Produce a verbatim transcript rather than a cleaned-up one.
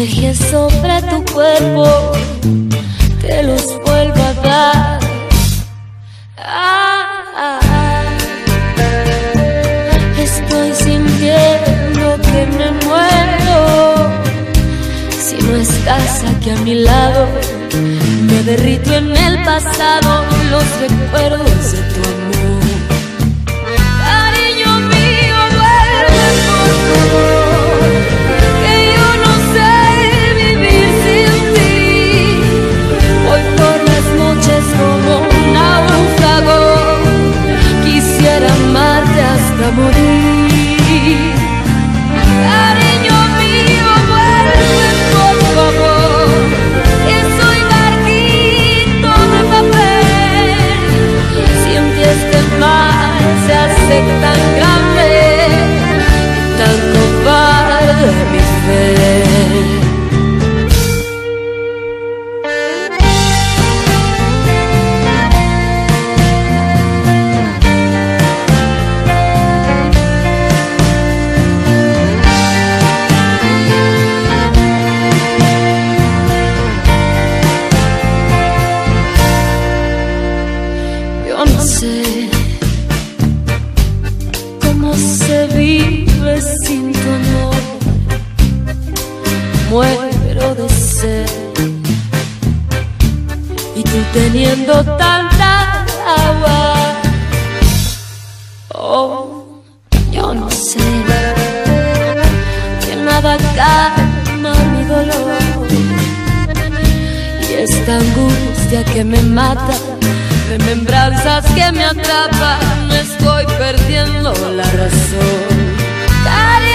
dejé sobre tu cuerpo, te los vuelvo a dar. Ah, ah, ah. Estoy sintiendo que me muero. Si no estás aquí a mi lado, me derrito en el pasado, los recuerdos de tu amor. Cariño mío, vuelve por favor, que yo no sé vivir sin ti. Hoy por las noches como un náufrago, quisiera amarte hasta morir. Cariño mío, vuelve por favor, que soy barquito de papel. Siempre este mar se hace tan grande, tan cobarde mi fe. Yo no sé cómo se vive sin tu amor. Muero de sed y tú teniendo tanta agua. Oh, yo no sé que nada calma mi dolor y esta angustia que me mata, remembranzas que me atrapan, estoy perdiendo la razón.